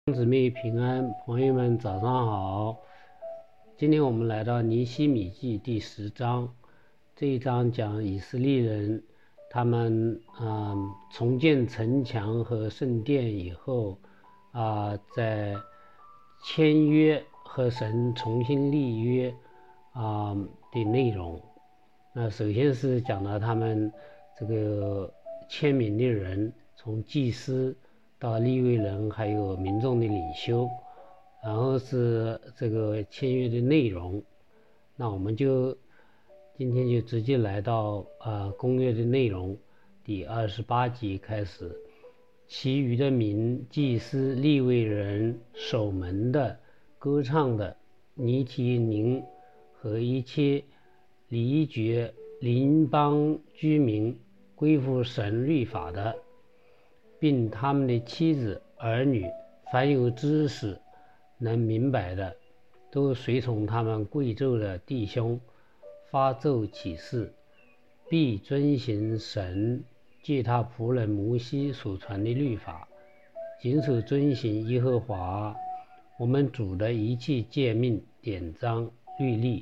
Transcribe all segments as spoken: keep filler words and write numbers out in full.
姊妹平安，朋友们早上好。今天我们来到尼希米记第十章，这一章讲以色列人他们嗯重建城墙和圣殿以后啊、呃，在签约和神重新立约啊、呃、的内容。那首先是讲了他们这个签名的人，从祭司到利未人还有民众的领袖，然后是这个签约的内容。那我们就今天就直接来到啊公约的内容，第二十八节开始。其余的民、祭司、利未人、守门的、歌唱的、尼提宁和一切离绝邻邦居民归附神律法的，并他们的妻子儿女，凡有知识能明白的，都随从他们贵胄的弟兄发咒起誓，必遵行神借他仆人摩西所传的律法，谨守遵行耶和华我们主的一切诫命、典章、律例，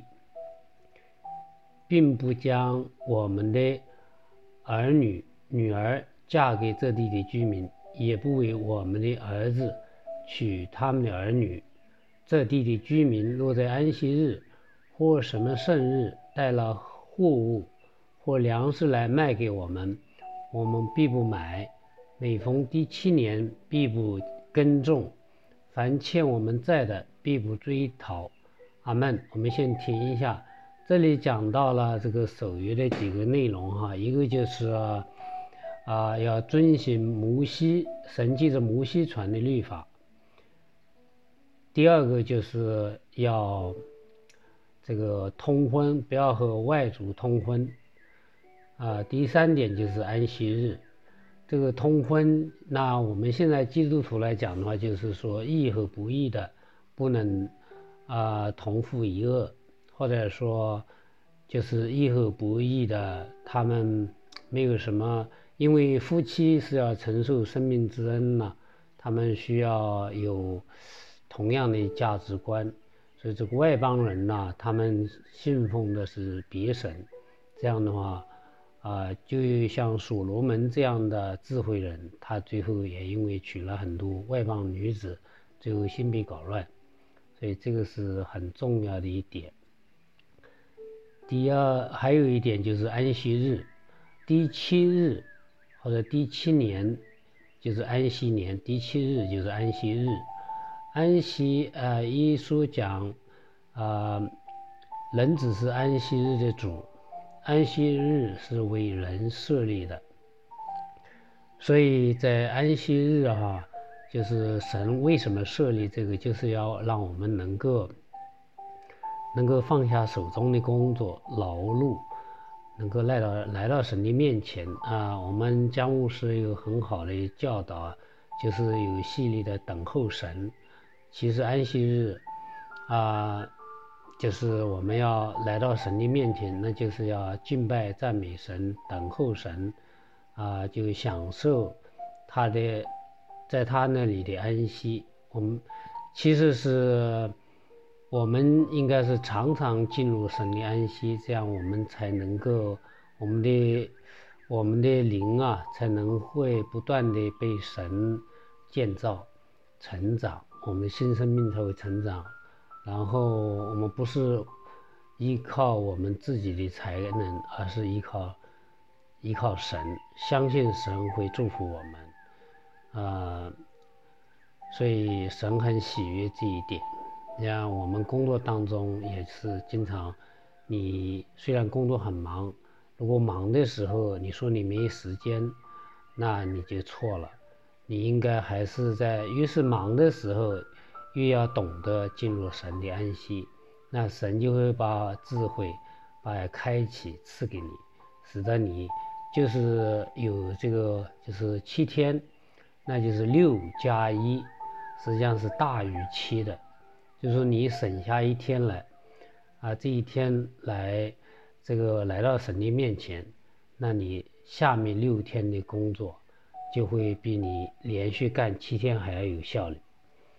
并不将我们的儿女、女儿嫁给这地的居民，也不为我们的儿子娶他们的儿女。这地的居民若在安息日或什么圣日带了货物或粮食来卖给我们，我们必不买。每逢第七年必不耕种，凡欠我们债的必不追讨。阿们。我们先停一下，这里讲到了这个守约的几个内容哈，一个就是啊、呃、要遵行摩西神借着摩西传的律法，第二个就是要这个通婚，不要和外族通婚啊、呃。第三点就是安息日。这个通婚，那我们现在基督徒来讲的话，就是说义和不义的不能啊、呃、同父一轭，或者说就是义和不义的他们没有什么，因为夫妻是要承受生命之恩嘛，他们需要有同样的价值观，所以这个外邦人呢，他们信奉的是别神，这样的话啊、呃，就像所罗门这样的智慧人，他最后也因为娶了很多外邦女子，最后心被搞乱，所以这个是很重要的一点。第二，还有一点就是安息日，第七日或者第七年就是安息年，第七日就是安息日。安息呃，耶稣讲啊、呃，人只是安息日的主，安息日是为人设立的，所以在安息日哈，就是神为什么设立这个，就是要让我们能够能够放下手中的工作劳碌，能够来到来到神的面前啊。我们江牧师有很好的教导，就是有系列的等候神。其实安息日啊，就是我们要来到神的面前，那就是要敬拜赞美神，等候神啊，就享受他的在他那里的安息。我们其实是我们应该是常常进入神的安息，这样我们才能够我们的我们的灵啊才能会不断的被神建造成长，我们新生命才会成长。然后我们不是依靠我们自己的才能，而是依靠依靠神，相信神会祝福我们啊、呃，所以神很喜悦这一点。像我们工作当中也是经常，你虽然工作很忙，如果忙的时候你说你没时间，那你就错了。你应该还是在越是忙的时候，越要懂得进入神的安息，那神就会把智慧把开启赐给你，使得你就是有这个就是七天，那就是六加一，实际上是大于七的，就是说你省下一天来啊，这一天来这个来到神的面前，那你下面六天的工作就会比你连续干七天还要有效率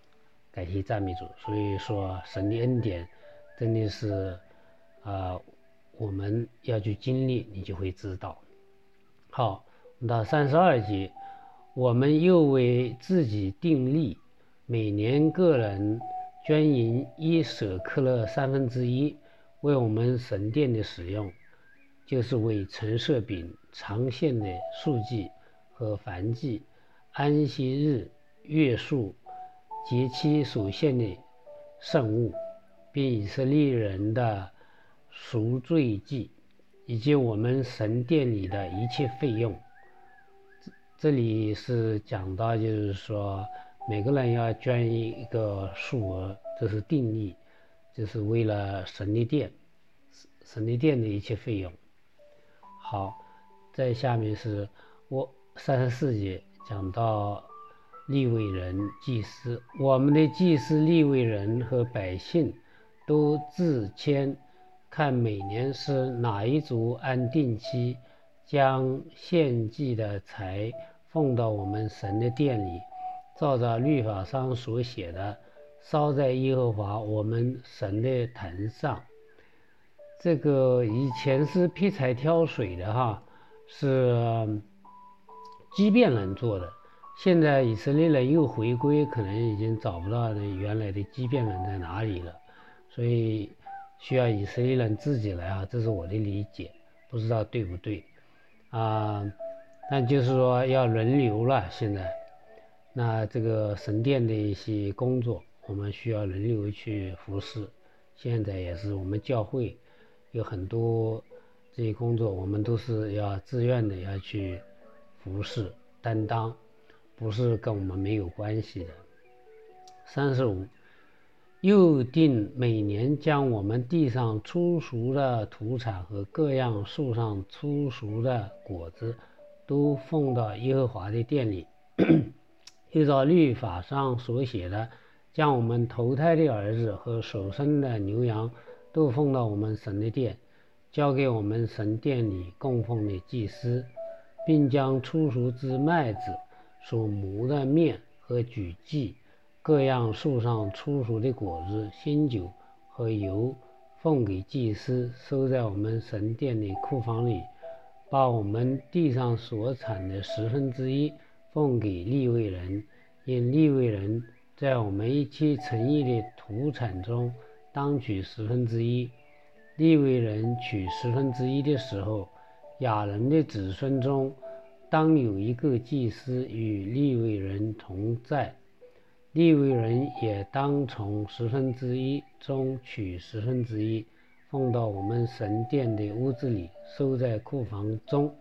感谢赞美主。所以说神的恩典真的是啊、呃，我们要去经历，你就会知道。好，到三十二节，我们又为自己定例，每年个人捐银一舍克勒三分之一，为我们神殿的使用，就是为陈设饼、长线的数祭和燔祭、安息日、月数、节期所献的圣物，并以色列人的赎罪祭，以及我们神殿里的一切费用。这里是讲到，就是说每个人要捐一个数额，这是定义，就是为了神的殿，神的殿的一切费用。好，在下面是我三十四节讲到利未人、祭司，我们的祭司、利未人和百姓都自谦，看每年是哪一族按定期将献祭的财奉到我们神的殿里，照着律法上所写的，烧在耶和华我们神的坛上。这个以前是劈柴挑水的哈，是畸变人做的。现在以色列人又回归，可能已经找不到原来的畸变人在哪里了，所以需要以色列人自己来啊，这是我的理解，不知道对不对啊？但就是说要轮流了，现在那这个神殿的一些工作，我们需要轮流去服侍。现在也是我们教会有很多这些工作，我们都是要自愿的要去服侍担当，不是跟我们没有关系的。三十五，又定每年将我们地上出熟的土产和各样树上出熟的果子都奉到耶和华的殿里，依照律法上所写的，将我们头胎的儿子和首生的牛羊都奉到我们神的殿，交给我们神殿里供奉的祭司，并将出熟之麦子、所磨的面和举祭、各样树上出熟的果子、新酒和油奉给祭司，收在我们神殿的库房里，把我们地上所产的十分之一奉给利未人，因利未人在我们一切诚意的土产中当取十分之一。利未人取十分之一的时候，亚人的子孙中当有一个祭司与利未人同在，利未人也当从十分之一中取十分之一，奉到我们神殿的屋子里，收在库房中。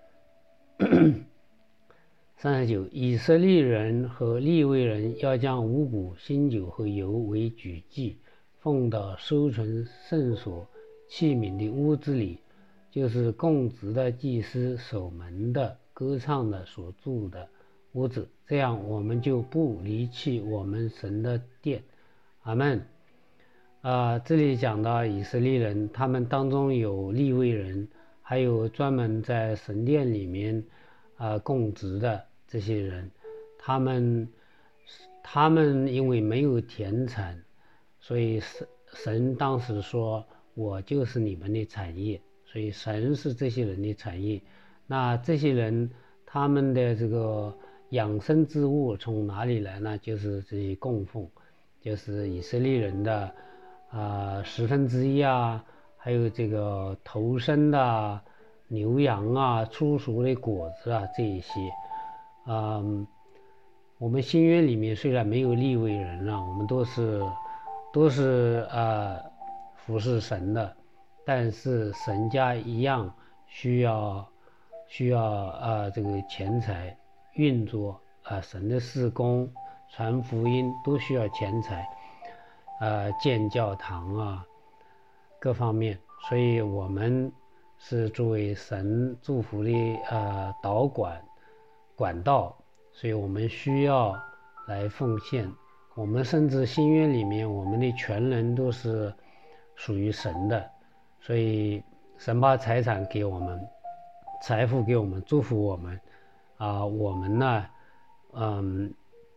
三十九，以色列人和利未人要将五谷、新酒和油为举祭，奉到收存圣所器皿的屋子里，就是供职的祭司、守门的、歌唱的所住的屋子，这样我们就不离弃我们神的殿。阿们。啊、呃，这里讲到以色列人，他们当中有利未人，还有专门在神殿里面啊、呃、供职的这些人，他们他们因为没有田产，所以神神当时说，我就是你们的产业，所以神是这些人的产业。那这些人他们的这个养生之物从哪里来呢？就是这些供奉，就是以色列人的啊、呃、十分之一啊，还有这个头生的牛羊啊、出熟的果子啊，这一些。嗯，我们新约里面虽然没有利未人啊，我们都是都是呃服侍神的，但是神家一样需要需要呃这个钱财运作啊、呃，神的事工、传福音都需要钱财，呃建教堂啊各方面，所以我们是作为神祝福的呃导管管道，所以我们需要来奉献。我们甚至新约里面，我们的全人都是属于神的，所以神把财产给我们，财富给我们，祝福我们啊、呃，我们呢，嗯，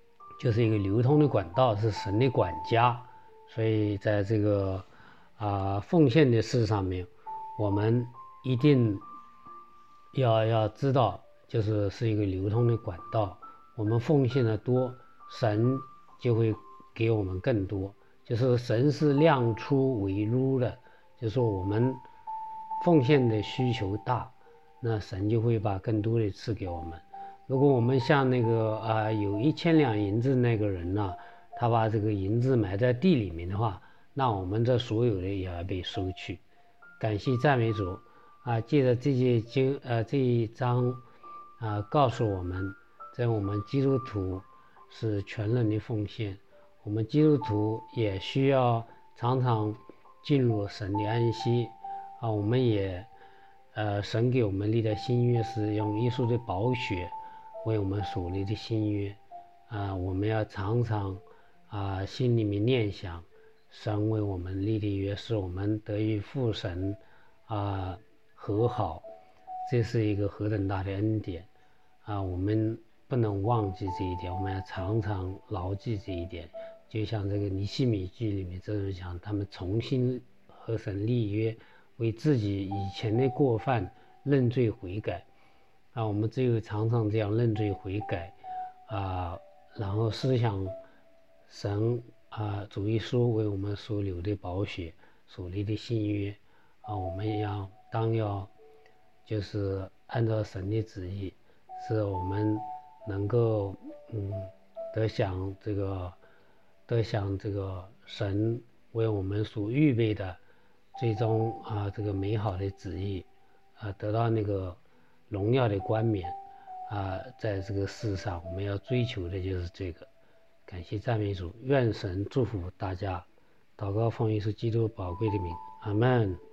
就是一个流通的管道，是神的管家。所以在这个啊、呃、奉献的事上面，我们一定要要知道，就是是一个流通的管道。我们奉献的多，神就会给我们更多。就是神是量出为入的，就是说我们奉献的需求大，那神就会把更多的赐给我们。如果我们像那个啊、呃、有一千两银子那个人呢、啊，他把这个银子埋在地里面的话，那我们这所有的也要被收去。感谢赞美主啊！借着这些经呃这一章啊，告诉我们，在我们基督徒是全人的奉献，我们基督徒也需要常常进入神的安息啊！我们也呃神给我们立的新约是用耶稣的宝血为我们所立的新约啊！我们要常常啊心里面念想神为我们立的约，是我们得与父神啊和好，这是一个何等大的恩典啊！我们不能忘记这一点，我们要常常牢记这一点。就像这个尼希米记里面这种讲，他们重新和神立约，为自己以前的过犯认罪悔改啊！我们只有常常这样认罪悔改啊，然后思想神啊，主耶稣为我们所流的宝血所立的新约啊，我们要当要就是按照神的旨意，使我们能够嗯得享这个得享这个神为我们所预备的最终啊这个美好的旨意啊，得到那个荣耀的冠冕啊，在这个世上我们要追求的就是这个。感谢赞美主，愿神祝福大家。祷告奉耶稣基督宝贵的名，阿们。